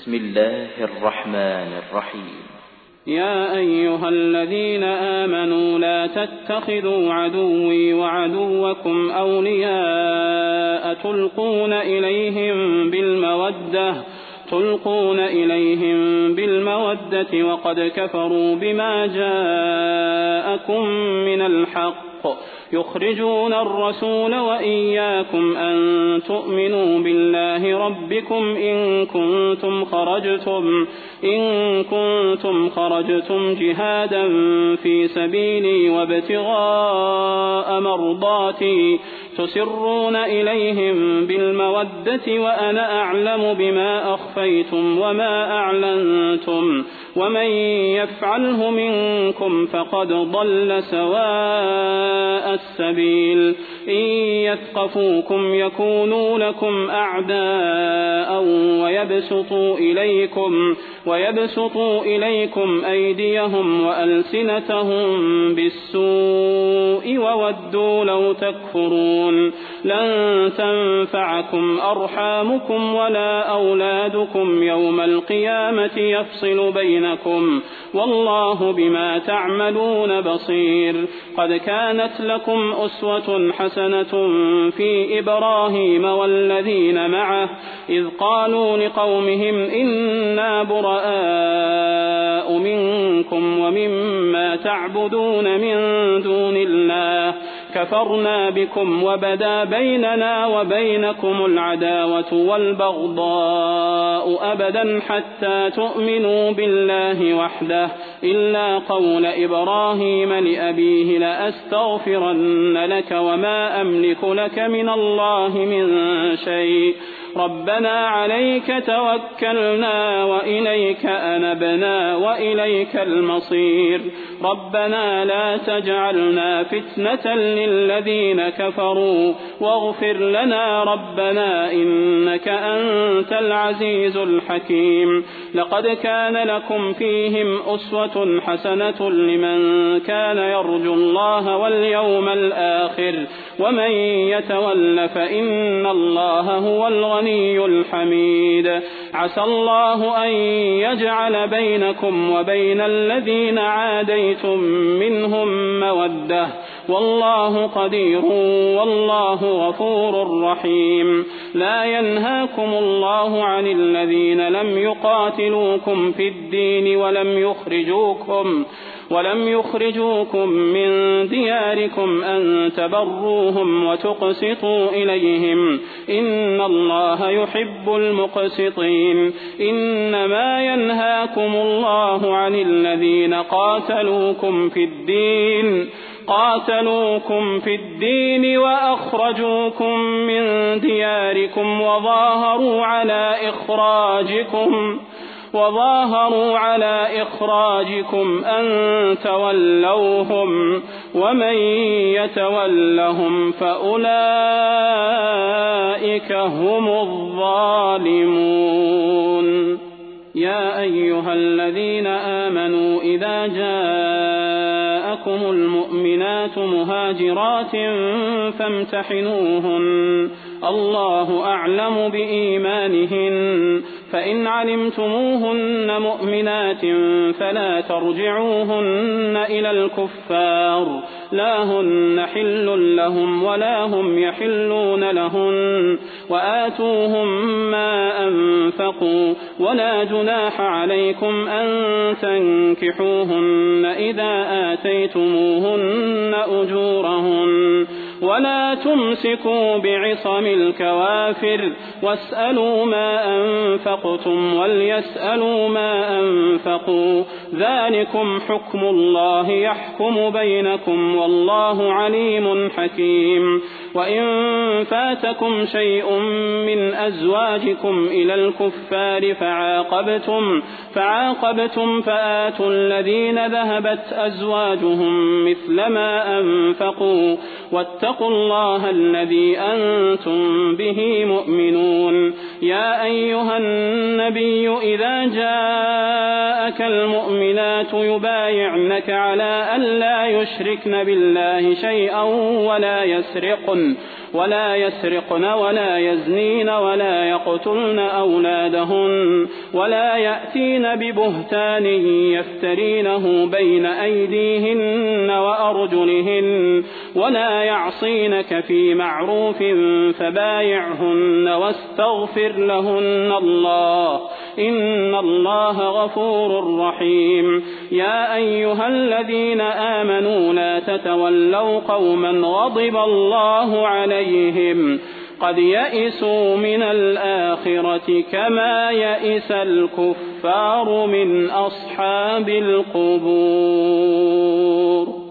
بسم الله الرحمن الرحيم. يا أيها الذين آمنوا لا تتخذوا عدوي وعدوكم أولياء تلقون إليهم بالمودة وقد كفروا بما جاءكم من الحق يخرجون الرسول وإياكم أن تؤمنوا بالله ربكم إن كنتم خرجتم جهادا في سبيلي وابتغاء مرضاتي تسرون إليهم بالمودة وأنا أعلم بما أخفيتم وما أعلنتم ومن يفعله منكم فقد ضل سواء السبيل إن يثقفوكم يكونوا لكم أعداء ويبسطوا إليكم أيديهم وألسنتهم بالسوء وودوا لو تكفرون لن تنفعكم أرحامكم ولا أولادكم يوم القيامة يفصل بينكم والله بما تعملون بصير قد كانت لكم أسوة حسنة في إبراهيم والذين معه إذ قالوا لقومهم إنا براء منكم ومما تعبدون من دون الله كفرنا بكم وبدا بيننا وبينكم العداوة والبغضاء أبدا حتى تؤمنوا بالله وحده إلا قول إبراهيم لأبيه لأستغفرن لك وما أملك لك من الله من شيء ربنا عليك توكلنا وإليك أنبنا وإليك المصير ربنا لا تجعلنا فتنة للذين كفروا واغفر لنا ربنا إنك أنت العزيز الحكيم لقد كان لكم فيهم أسوة حسنة لمن كان يرجو الله واليوم الآخر ومن يتول فإن الله هو الغني الحميد عسى الله أن يجعل بينكم وبين الذين عاديتم منهم مودة والله قدير والله غفور رحيم لا ينهاكم الله عن الذين لم يقاتلوكم في الدين ولم يخرجوكم من دياركم أن تبروهم وتقسطوا إليهم إن الله يحب المقسطين إنما ينهاكم الله عن الذين قاتلوكم في الدين وأخرجوكم من دياركم وظاهروا على إخراجكم أن تولوهم ومن يتولهم فأولئك هم الظالمون يا أيها الذين آمنوا إذا جاءكم المؤمنات مهاجرات فامتحنوهن الله أعلم بإيمانهن فإن علمتموهن مؤمنات فلا ترجعوهن إلى الكفار لا هن حل لهم ولا هم يحلون لهن وآتوهم ما أنفقوا ولا جناح عليكم أن تنكحوهن إذا آتيتموهن أجورهن ولا تمسكوا بعصم الكوافر واسألوا ما أنفقتم وليسألوا ما أنفقوا ذلكم حكم الله يحكم بينكم والله عليم حكيم وإن فاتكم شيء من أزواجكم إلى الكفار فعاقبتم فآتوا الذين ذهبت أزواجهم مثل ما أنفقوا واتقوا الله الذي أنتم به مؤمنون يا أيها النبي إذا جاءك المؤمنات يبايعنك على أن لا يشركن بالله شيئا ولا يسرقن ولا يزنين ولا يقتلن أولادهن ولا يأتين ببهتان يفترينه بين أيديهن وأرجلهن ولا يعصينك في معروف فبايعهن واستغفر لهن الله إن الله غفور رحيم. يا أيها الذين آمنوا لا تتولوا قوما غضب الله عليهم قد يئسوا من الآخرة كما يئس الكفار من أصحاب القبور.